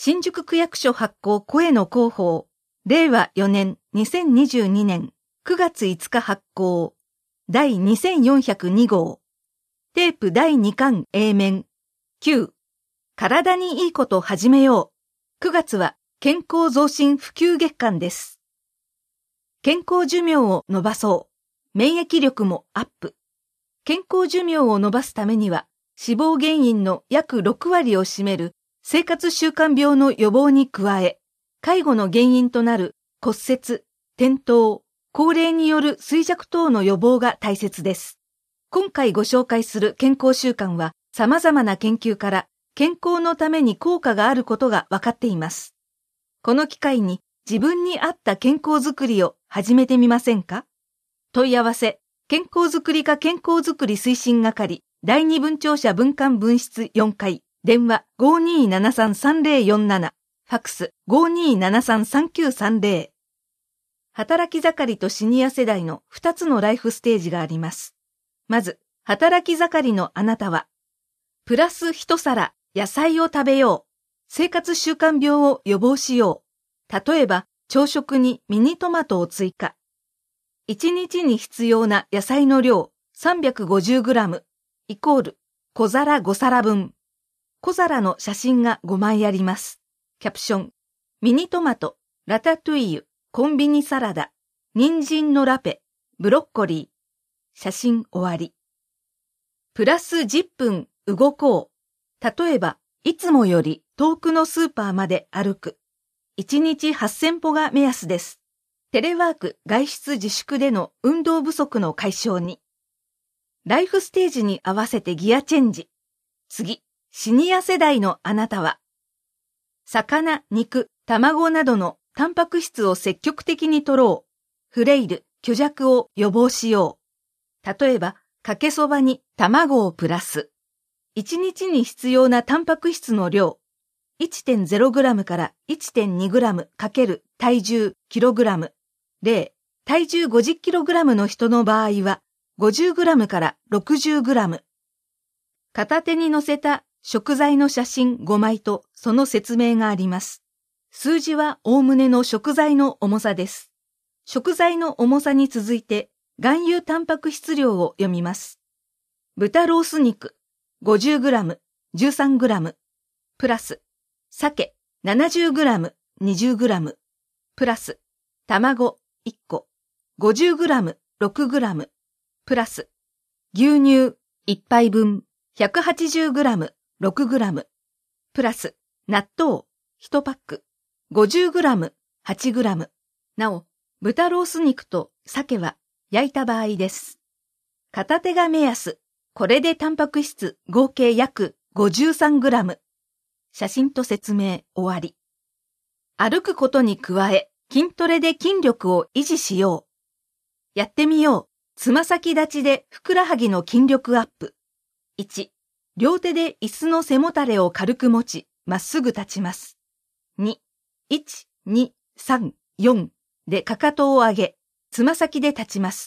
新宿区役所発行声の広報、令和4年2022年9月5日発行、第2402号、テープ第2巻 A 面、9、体にいいこと始めよう。9月は健康増進普及月間です。健康寿命を伸ばそう。免疫力もアップ。健康寿命を伸ばすためには、死亡原因の約6割を占める生活習慣病の予防に加え、介護の原因となる骨折、転倒、高齢による衰弱等の予防が大切です。今回ご紹介する健康習慣は様々な研究から健康のために効果があることが分かっています。この機会に自分に合った健康づくりを始めてみませんか？問い合わせ、健康づくり課健康づくり推進係、第二分庁舎分館分室4階、電話 5273-3047、ファックス 5273-3930。働き盛りとシニア世代の2つのライフステージがあります。まず、働き盛りのあなたは、プラス一皿野菜を食べよう。生活習慣病を予防しよう。例えば、朝食にミニトマトを追加。1日に必要な野菜の量 350g イコール小皿5皿分。小皿の写真が5枚あります。キャプション、ミニトマト、ラタトゥイユ、コンビニサラダ、人参のラペ、ブロッコリー。写真終わり。プラス10分動こう。例えば、いつもより遠くのスーパーまで歩く。1日8000歩が目安です。テレワーク、外出自粛での運動不足の解消に。ライフステージに合わせてギアチェンジ。次、シニア世代のあなたは、魚、肉、卵などのタンパク質を積極的に摂ろう。フレイル、虚弱を予防しよう。例えば、かけそばに卵をプラス。1日に必要なタンパク質の量、1.0g から 1.2g かける体重 kg。例、体重 50kg の人の場合は 50g から 60g。片手に乗せた食材の写真5枚とその説明があります。数字はおおむねの食材の重さです。食材の重さに続いて含有タンパク質量を読みます。豚ロース肉 50g、13g、プラス、鮭 70g、20g、プラス、卵1個 50g、6g、プラス、牛乳1杯分 180g、6g、プラス、納豆1パック 50g、8g。なお、豚ロース肉と鮭は焼いた場合です。片手が目安。これでタンパク質合計約 53g。写真と説明終わり。歩くことに加え、筋トレで筋力を維持しよう。やってみよう。つま先立ちでふくらはぎの筋力アップ。1、両手で椅子の背もたれを軽く持ち、まっすぐ立ちます。2、1、2、3、4でかかとを上げ、つま先で立ちます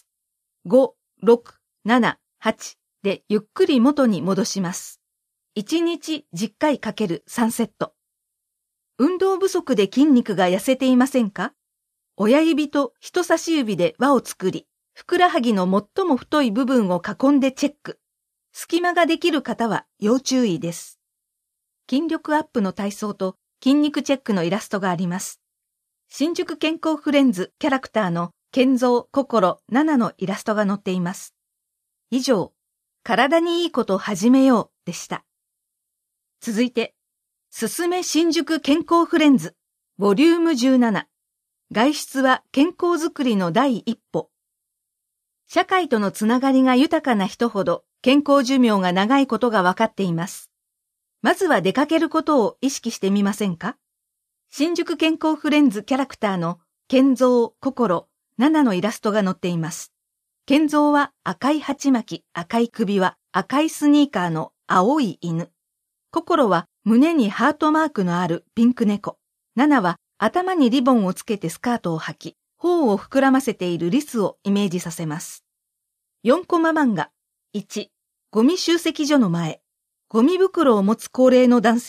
。5、6、7、8でゆっくり元に戻します。1日10回かける3セット。運動不足で筋肉が痩せていませんか？親指と人差し指で輪を作り、ふくらはぎの最も太い部分を囲んでチェック。隙間ができる方は要注意です。筋力アップの体操と筋肉チェックのイラストがあります。新宿健康フレンズキャラクターの健三、心、7のイラストが載っています。以上、体にいいこと始めようでした。続いて、すすめ新宿健康フレンズ、ボリューム17。外出は健康づくりの第一歩。社会とのつながりが豊かな人ほど健康寿命が長いことが分かっています。まずは出かけることを意識してみませんか？新宿健康フレンズキャラクターの健三、心、7のイラストが載っています。健三は赤い鉢巻き、赤い首輪、赤いスニーカーの青い犬。心は胸にハートマークのあるピンク猫。7は頭にリボンをつけてスカートを履き、頬を膨らませているリスをイメージさせます。4コマ漫画。1、ゴミ集積所の前。ゴミ袋を持つ高齢の男性に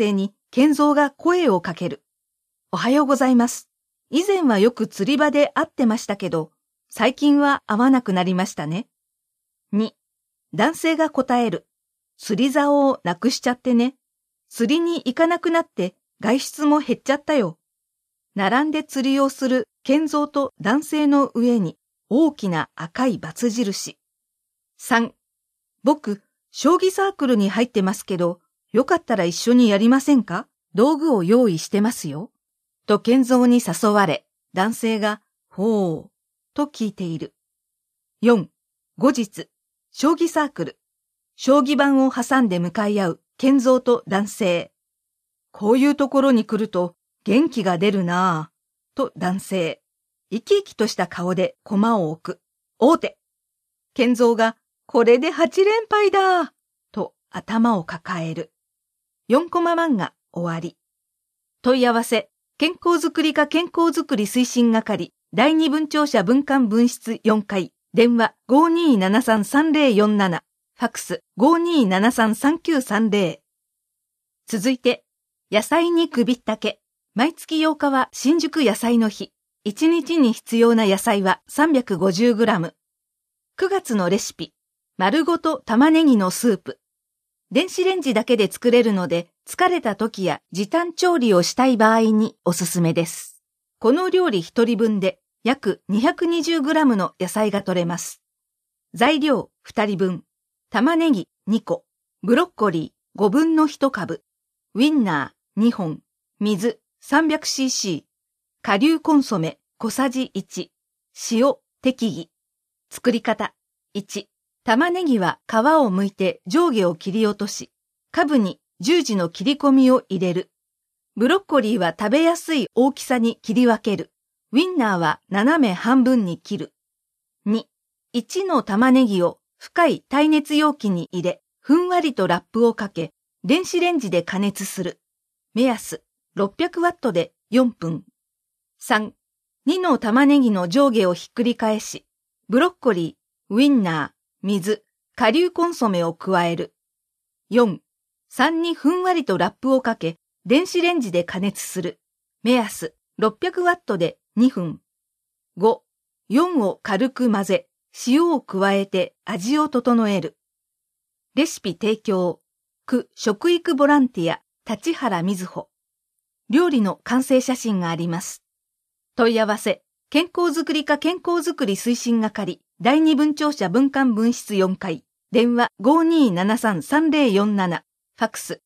健三が声をかける。おはようございます。以前はよく釣り場で会ってましたけど、最近は会わなくなりましたね。2、男性が答える。釣り竿をなくしちゃってね。釣りに行かなくなって外出も減っちゃったよ。並んで釣りをする健三と男性の上に大きな赤い×印。3、僕、将棋サークルに入ってますけど、よかったら一緒にやりませんか？道具を用意してますよ。と健三に誘われ、男性が、ほう、と聞いている。4、後日、将棋サークル。将棋盤を挟んで向かい合う健三と男性。こういうところに来ると元気が出るなぁ、と男性。生き生きとした顔で駒を置く。王手。健三が、これで8連敗だと頭を抱える。4コマ漫画終わり。問い合わせ、健康づくり課健康づくり推進係、第二分庁舎分館分室4階、電話 5273-3047、ファックス 5273-3930。続いて、野菜に首ったけ。毎月8日は新宿野菜の日。1日に必要な野菜は 350g。9月のレシピ。丸ごと玉ねぎのスープ。電子レンジだけで作れるので、疲れた時や時短調理をしたい場合におすすめです。この料理1人分で約 220g の野菜が取れます。材料2人分。玉ねぎ2個。ブロッコリー5分の1株。ウィンナー2本。水 300cc。顆粒コンソメ小さじ1。塩適宜。作り方。1。玉ねぎは皮を剥いて上下を切り落とし、カブに十字の切り込みを入れる。ブロッコリーは食べやすい大きさに切り分ける。ウィンナーは斜め半分に切る。2、1の玉ねぎを深い耐熱容器に入れ、ふんわりとラップをかけ、電子レンジで加熱する。目安、600ワットで4分。3、2の玉ねぎの上下をひっくり返し、ブロッコリー、ウィンナー、水、顆粒コンソメを加える。4、3にふんわりとラップをかけ、電子レンジで加熱する。目安、600ワットで2分。5、4を軽く混ぜ、塩を加えて味を整える。レシピ提供、区食育ボランティア、立原瑞穂。料理の完成写真があります。問い合わせ、健康づくり課健康づくり推進係、第二分庁舎分館分室4階、電話 5273-3047、ファックス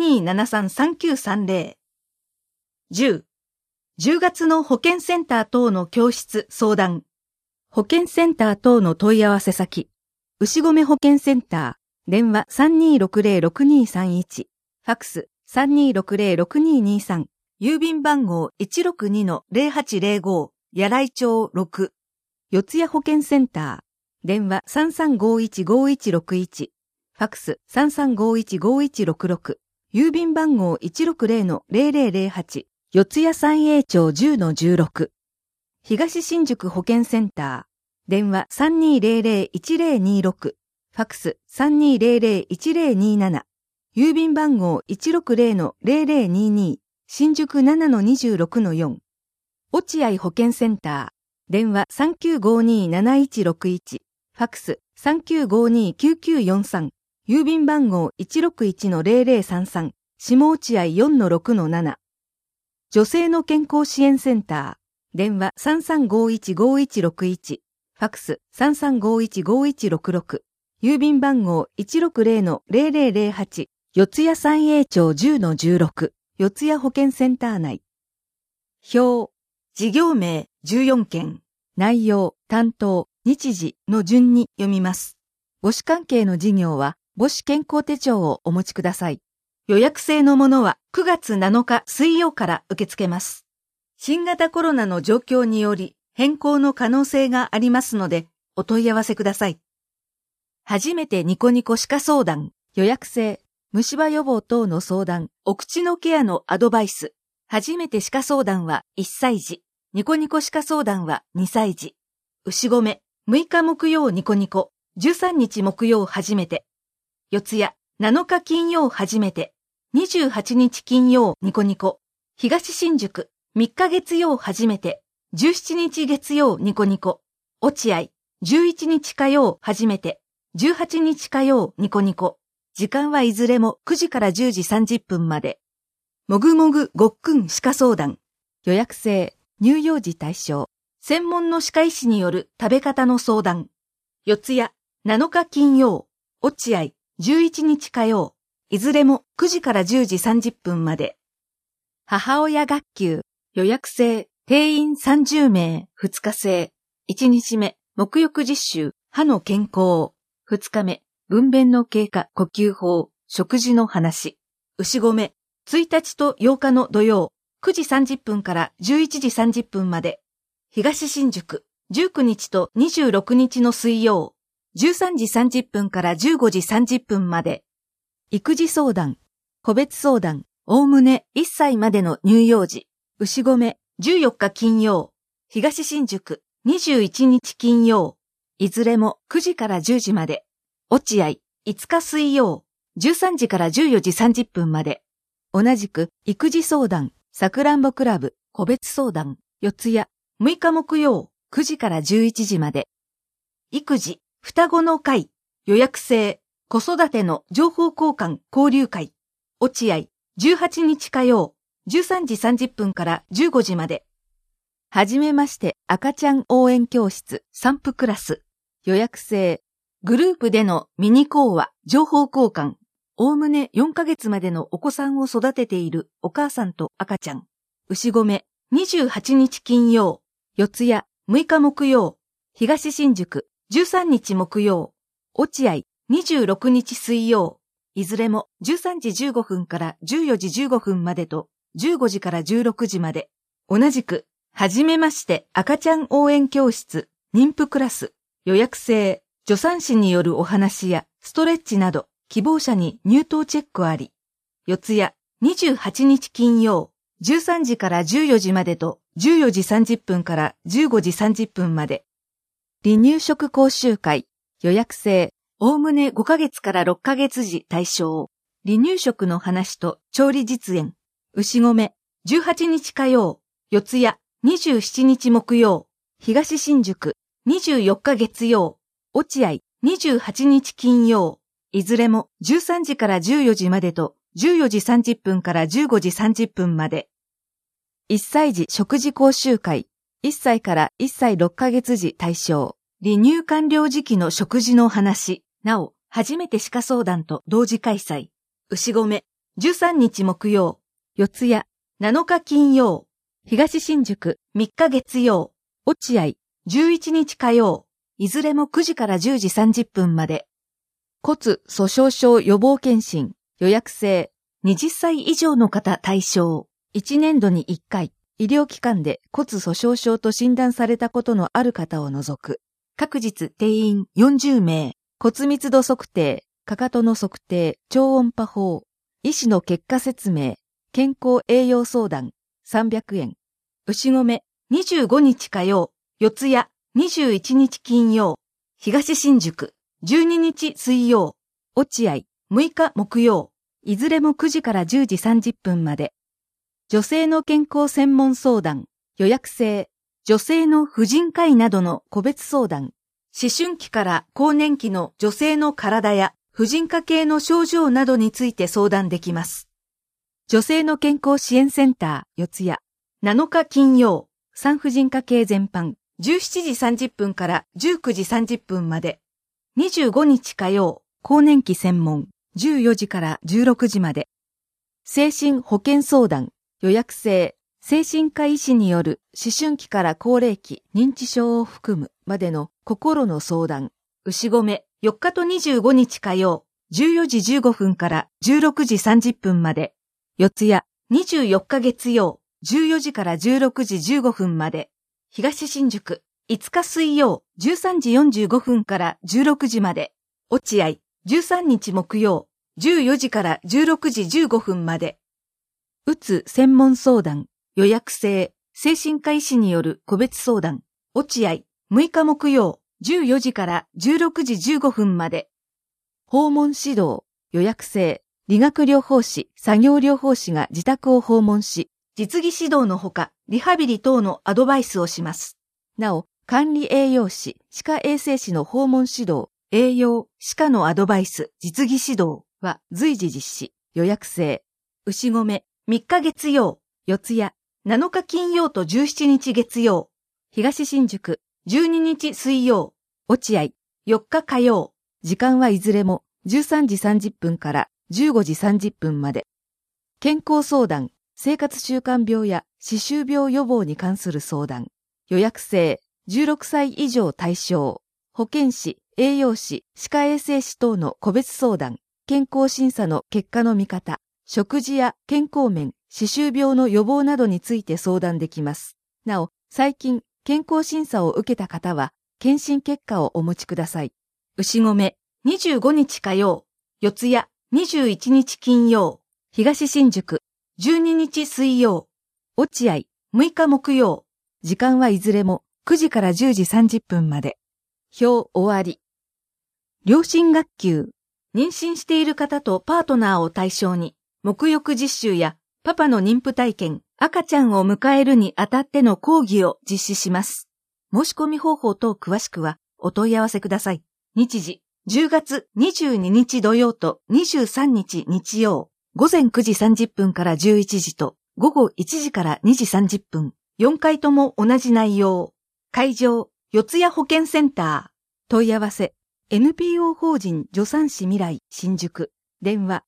5273-3930。10、10月の保健センター等の教室相談。保健センター等の問い合わせ先、牛込保健センター、電話 3260-6231、ファックス 3260-6223、郵便番号 162-0805、柳井町6、四谷保健センター、電話 3351-5161、ファックス 3351-5166、郵便番号 160-0008、四谷三栄町 10-16、東新宿保健センター、電話 3200-1026、ファックス 3200-1027、郵便番号 160-0022、新宿 7-26-4、落合保健センター、電話 3952-7161、ファックス 3952-9943、郵便番号 161-0033、下落合 4-6-7。女性の健康支援センター、電話 3351-5161、ファックス 3351-5166、郵便番号 160-0008、四谷三栄町 10-16、四谷保健センター内。表、事業名14件、内容、担当、日時の順に読みます。母子関係の事業は母子健康手帳をお持ちください。予約制のものは9月7日水曜から受け付けます。新型コロナの状況により変更の可能性がありますのでお問い合わせください。初めてニコニコ歯科相談、予約制、虫歯予防等の相談、お口のケアのアドバイス。初めて歯科相談は1歳児、ニコニコ歯科相談は2歳児。牛込、6日木曜ニコニコ、13日木曜初めて。四谷、7日金曜初めて。 28日金曜ニコニコ。東新宿、3日月曜初めて。17日月曜ニコニコ。落合、11日火曜初めて。18日火曜ニコニコ。時間はいずれも9時から10時30分まで。もぐもぐごっくん歯科相談。予約制、乳幼児対象。専門の歯科医師による食べ方の相談。四谷、7日金曜。落合、11日火曜。いずれも9時から10時30分まで。母親学級、予約制、定員30名、2日制。1日目、沐浴実習、歯の健康。2日目、分娩の経過、呼吸法、食事の話。牛込、1日と8日の土曜、9時30分から11時30分まで。東新宿、19日と26日の水曜、13時30分から15時30分まで。育児相談、個別相談、おおむね1歳までの乳幼児。牛込、14日金曜、東新宿、21日金曜。いずれも9時から10時まで。落合、5日水曜、13時から14時30分まで。同じく、育児相談、さくらんぼクラブ、個別相談、四谷、6日木曜、9時から11時まで。育児、双子の会、予約制、子育ての情報交換交流会。落合、18日火曜、13時30分から15時まで。はじめまして赤ちゃん応援教室散布クラス。予約制。グループでのミニ講話、情報交換。おおむね4ヶ月までのお子さんを育てているお母さんと赤ちゃん。牛込、28日金曜。四谷、6日木曜。東新宿、13日木曜。落合、26日水曜。いずれも13時15分から14時15分までと15時から16時まで。同じく、はじめまして赤ちゃん応援教室妊婦クラス。予約制、助産師によるお話やストレッチなど希望者に入湯チェックあり。四谷、28日金曜。13時から14時までと14時30分から15時30分まで。離乳食講習会、予約制、おおむね5ヶ月から6ヶ月時対象。離乳食の話と調理実演。牛込、18日火曜。四谷、27日木曜。東新宿、24日月曜。落合、28日金曜。いずれも13時から14時までと14時30分から15時30分まで。1歳児食事講習会。1歳から1歳6ヶ月時対象。離乳完了時期の食事の話。なお、初めて歯科相談と同時開催。牛込、13日木曜。四谷、7日金曜。東新宿、3日月曜。落合、11日火曜。いずれも9時から10時30分まで。骨粗鬆症予防検診。予約制。20歳以上の方対象。1年度に1回、医療機関で骨粗鬆症と診断されたことのある方を除く。各日定員40名。骨密度測定、かかとの測定、超音波法。医師の結果説明。健康栄養相談。300円。牛込、25日火曜。四谷、21日金曜。東新宿、12日水曜。落合、6日木曜。いずれも9時から10時30分まで。女性の健康専門相談。予約制。女性の婦人科医などの個別相談。思春期から更年期の女性の体や婦人科系の症状などについて相談できます。女性の健康支援センター、四谷。7日金曜。産婦人科系全般。17時30分から19時30分まで。25日火曜。更年期専門。14時から16時まで。精神保健相談。予約制。精神科医師による思春期から高齢期認知症を含むまでの心の相談。牛込、4日と25日火曜、14時15分から16時30分まで。四谷、24日月曜、14時から16時15分まで。東新宿、5日水曜、13時45分から16時まで。落合、13日木曜、14時から16時15分まで。うつ専門相談。予約制、精神科医師による個別相談。落合、6日木曜、14時から16時15分まで。訪問指導、予約制、 理学療法士、作業療法士が自宅を訪問し、実技指導のほか、リハビリ等のアドバイスをします。なお、管理栄養士、歯科衛生士の訪問指導、栄養、歯科のアドバイス、実技指導は随時実施、予約制。牛込、3日月曜、四谷、7日金曜と17日月曜、東新宿、12日水曜、落合、4日火曜。時間はいずれも13時30分から15時30分まで。健康相談、生活習慣病や歯周病予防に関する相談。予約制、16歳以上対象。保健師、栄養士、歯科衛生士等の個別相談。健康審査の結果の見方。食事や健康面、歯周病の予防などについて相談できます。なお、最近、健康審査を受けた方は、検診結果をお持ちください。牛込、25日火曜、四谷、21日金曜、東新宿、12日水曜、落合、6日木曜。時間はいずれも9時から10時30分まで。表終わり。両親学級、妊娠している方とパートナーを対象に、沐浴実習やパパの妊婦体験、赤ちゃんを迎えるにあたっての講義を実施します。申し込み方法等詳しくはお問い合わせください。日時、10月22日土曜と23日日曜、午前9時30分から11時と午後1時から2時30分、4回とも同じ内容。会場、四谷保健センター。問い合わせ、NPO 法人助産師未来新宿。電話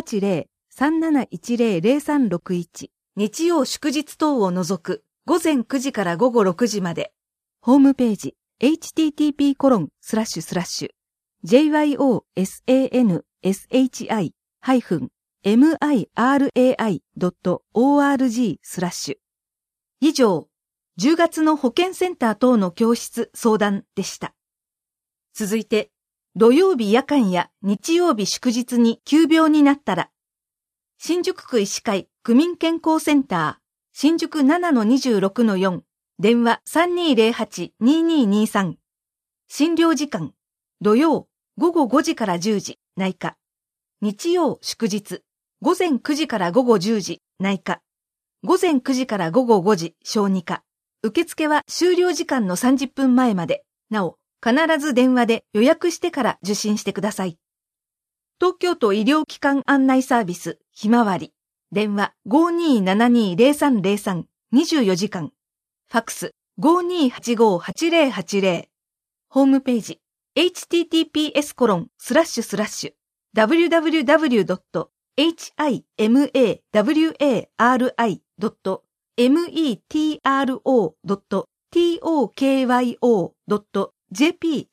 080-3710-0361。日曜祝日等を除く午前9時から午後6時まで。ホームページ http://jyoshi-mirai.org/ 以上、10月の保健センター等の教室相談でした。続いて、土曜日夜間や日曜日祝日に急病になったら、新宿区医師会区民健康センター、新宿 7-26-4、電話 3208-2223。診療時間、土曜午後5時から10時、内科。日曜祝日、午前9時から午後10時、内科。午前9時から午後5時、小児科。受付は終了時間の30分前まで。なお、必ず電話で予約してから受診してください。東京都医療機関案内サービス、ひまわり。電話 5272-0303、24時間。ファックス 5285-8080。ホームページ https://www.himawari.tokyo.jp/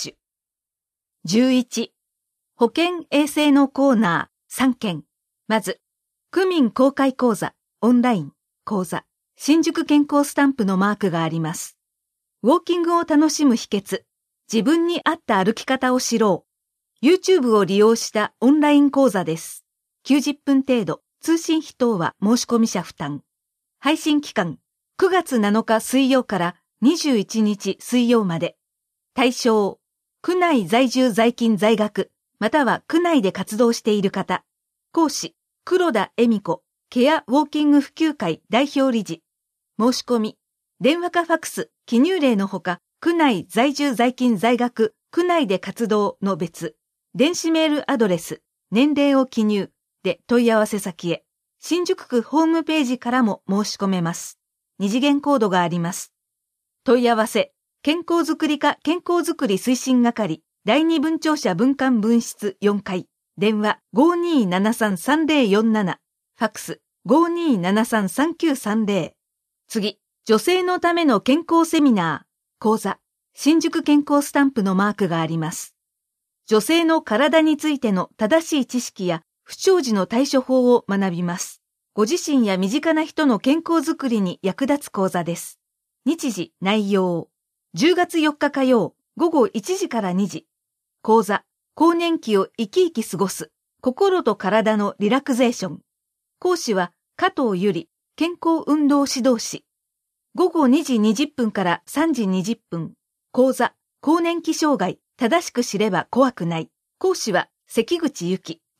11. 保健衛生のコーナー3件。まず、区民公開講座、オンライン、講座、新宿健康スタンプのマークがあります。ウォーキングを楽しむ秘訣、自分に合った歩き方を知ろう。YouTube を利用したオンライン講座です。90分程度、通信費等は申し込み者負担。配信期間、9月7日水曜から21日水曜まで。対象、区内在住在勤在学、または区内で活動している方。講師、黒田恵美子、ケアウォーキング普及会代表理事。申し込み、電話かファックス、記入例のほか、区内在住在勤在学、区内で活動の別。電子メールアドレス、年齢を記入で問い合わせ先へ。新宿区ホームページからも申し込めます。二次元コードがあります。問い合わせ、健康づくり課健康づくり推進係、第二分庁舎分館分室4階。電話 5273-3047。ファックス 5273-3930。次、女性のための健康セミナー、講座、新宿健康スタンプのマークがあります。女性の体についての正しい知識や不調時の対処法を学びます。ご自身や身近な人の健康づくりに役立つ講座です。日時、内容。10月4日火曜、午後1時から2時。講座、更年期を生き生き過ごす、心と体のリラクゼーション。講師は加藤由里、健康運動指導士。午後2時20分から3時20分。講座、更年期障害、正しく知れば怖くない。講師は関口由紀、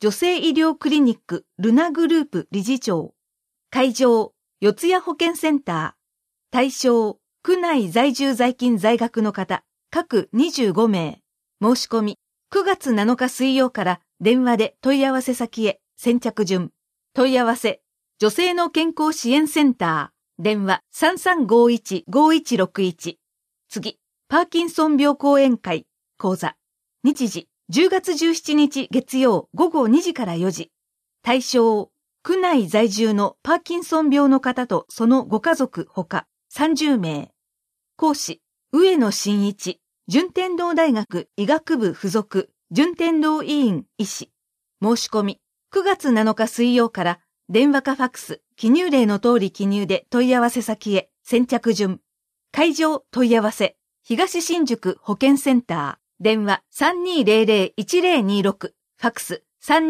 女性医療クリニックルナグループ理事長。会場、四谷保健センター。対象、区内在住在勤在学の方、各25名。申し込み、9月7日水曜から電話で問い合わせ先へ、先着順。問い合わせ、女性の健康支援センター。電話 3351-5161。次、パーキンソン病講演会、講座。日時、10月17日月曜午後2時から4時。対象、区内在住のパーキンソン病の方とそのご家族ほか30名。講師、上野真一、順天堂大学医学部附属順天堂医院医師。申し込み、9月7日水曜から電話かファックス、記入例の通り記入で問い合わせ先へ、先着順。会場問い合わせ、東新宿保健センター。電話 3200-1026、ファックス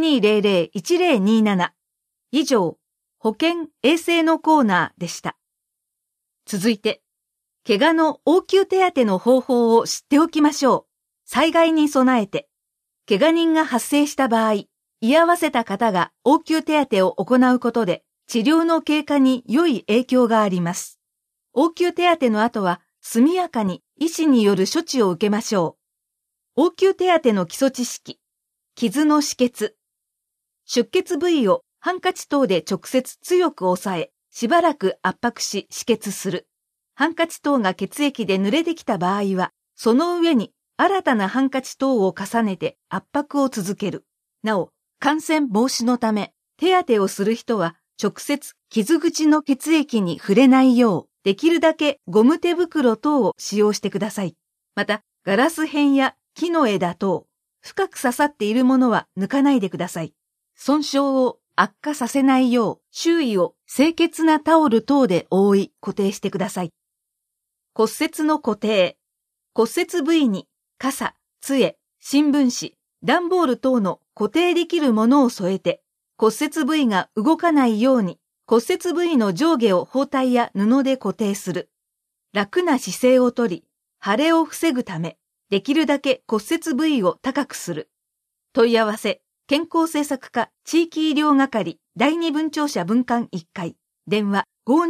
3200-1027。以上、保健衛生のコーナーでした。続いて、怪我の応急手当の方法を知っておきましょう。災害に備えて、怪我人が発生した場合、居合わせた方が応急手当を行うことで、治療の経過に良い影響があります。応急手当の後は、速やかに医師による処置を受けましょう。応急手当の基礎知識。傷の止血。出血部位をハンカチ等で直接強く押さえ、しばらく圧迫し止血する。ハンカチ等が血液で濡れてきた場合は、その上に新たなハンカチ等を重ねて圧迫を続ける。なお、感染防止のため、手当てをする人は直接傷口の血液に触れないよう、できるだけゴム手袋等を使用してください。また、ガラス片や木の枝等、深く刺さっているものは抜かないでください。損傷を悪化させないよう、周囲を清潔なタオル等で覆い固定してください。骨折の固定。骨折部位に傘、杖、新聞紙、段ボール等の固定できるものを添えて、骨折部位が動かないように骨折部位の上下を包帯や布で固定する。楽な姿勢をとり、腫れを防ぐため、できるだけ骨折部位を高くする。問い合わせ、健康政策課地域医療係第二分庁舎分館1階、電話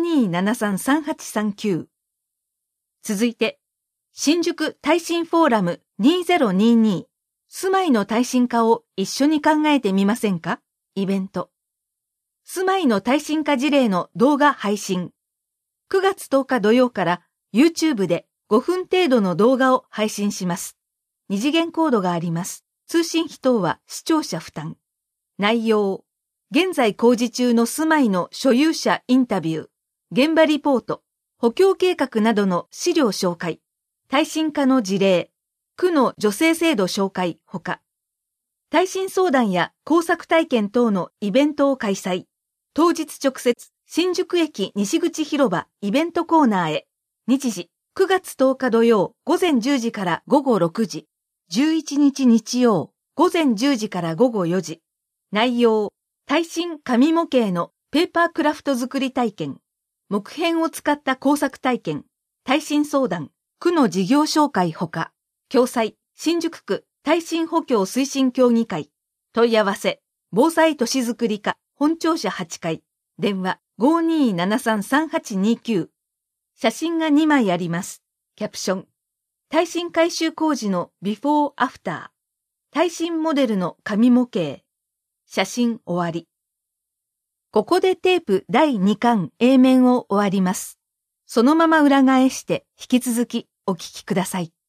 5273-3839。続いて、新宿耐震フォーラム2022、住まいの耐震化を一緒に考えてみませんか？イベント。住まいの耐震化事例の動画配信。9月10日土曜から YouTube で5分程度の動画を配信します。二次元コードがあります。通信費等は視聴者負担。内容。現在工事中の住まいの所有者インタビュー、現場リポート、補強計画などの資料紹介、耐震化の事例、区の助成制度紹介ほか、耐震相談や工作体験等のイベントを開催。当日直接、新宿駅西口広場イベントコーナーへ。日時、9月10日土曜午前10時から午後6時。11日日曜午前10時から午後4時。内容、耐震紙模型のペーパークラフト作り体験。木片を使った工作体験。耐震相談、区の事業紹介ほか。共催、新宿区耐震補強推進協議会。問い合わせ、防災都市づくり課本庁舎8階。電話 5273-3829。写真が2枚あります。キャプション。耐震改修工事のビフォーアフター。耐震モデルの紙模型。写真終わり。ここでテープ第2巻 A 面を終わります。そのまま裏返して引き続きお聞きください。